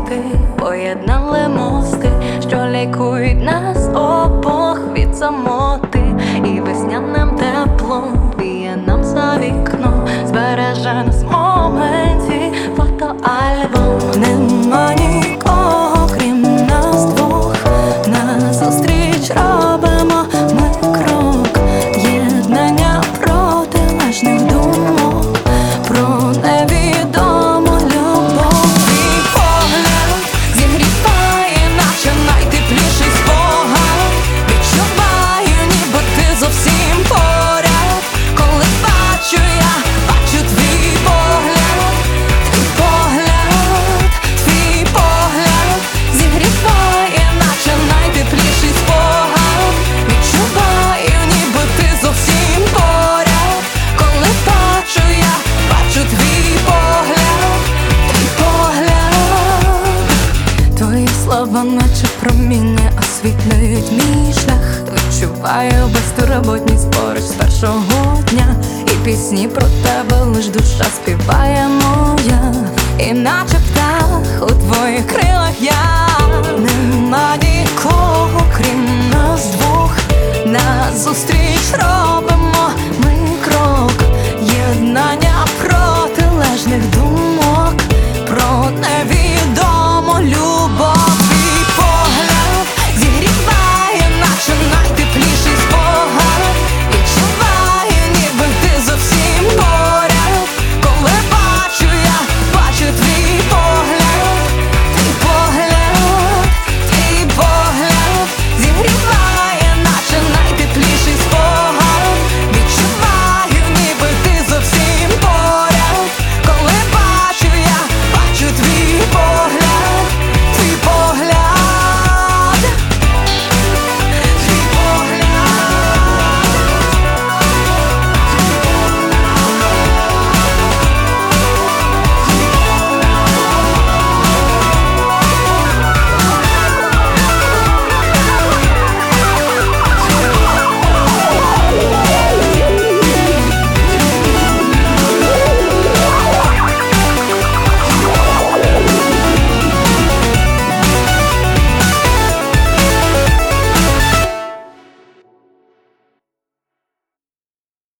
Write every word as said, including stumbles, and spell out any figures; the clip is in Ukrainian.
ти поєднали мости, що лікують нас обох від самоти, і весняним теплом віє нам за вікно, збереже нас в моменті фотоальбом. Нема нікого, крім нас двох, назустріч робимо ми крок, єднання протилежних думок, про невідому любов. Твій погляд зігріває, наче найтепліший спогад. Відчуваю, ніби ти зовсім поряд, коли бачу я, бачу твій погляд. Твій погляд, твій погляд зігріває, наче найтепліший спогад. Відчуваю, ніби ти зовсім поряд, коли бачу я, бачу твій погляд. Твій погляд. Твої слова, наче проміння, освітлюють мій шлях. Відчуваю безтурботність поруч з першого дня, і пісні про тебе лиш душа співає моя, і наче птах у твоїх крилах я. Нема нікого, крім нас двох, назустріч робимо ми крок, єднання протилежних думок, про невідому